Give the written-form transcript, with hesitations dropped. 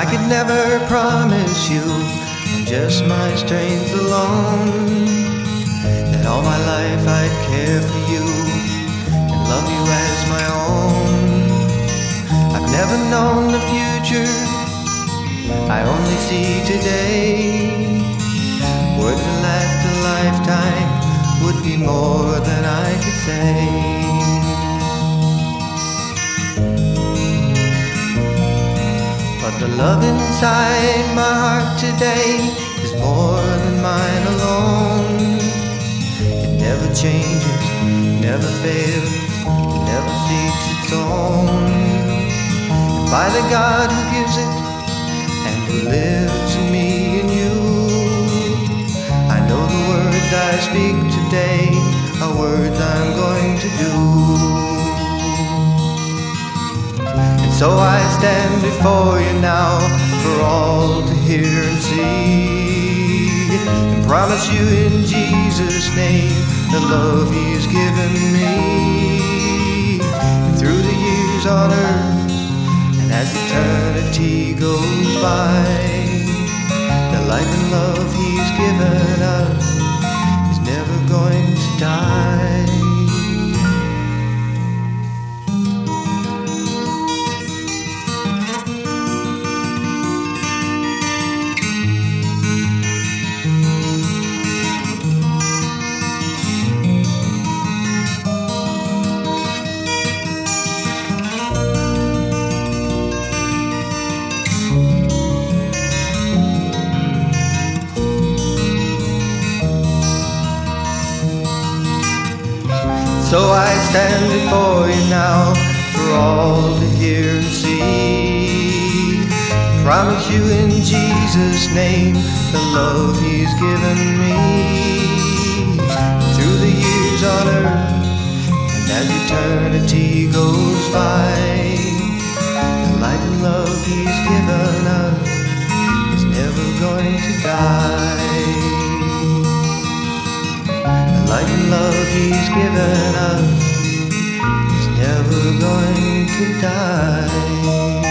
I could never promise you on just my strength alone that all my life I'd care for you and love you as my own. I've never known the future, I only see today. Words that last a lifetime would be more than I could say. But the love inside my heart today is more than mine alone. It never changes, never fails, never seeks its own. And by the God who gives it and who lives in me and you, I know the words I speak today are words I'm going to do. And so I stand before you now for all to hear and see, and promise you in Jesus' name the love He's given me. And through the years on earth and as eternity goes by, the life and love He's given us is never going to die. So I stand before you now for all to hear and see. Promise you in Jesus' name the love He's given me. Through the years on earth and as eternity goes by, the life and love He's given us is never going to die. The life and love He's given us is never going to die.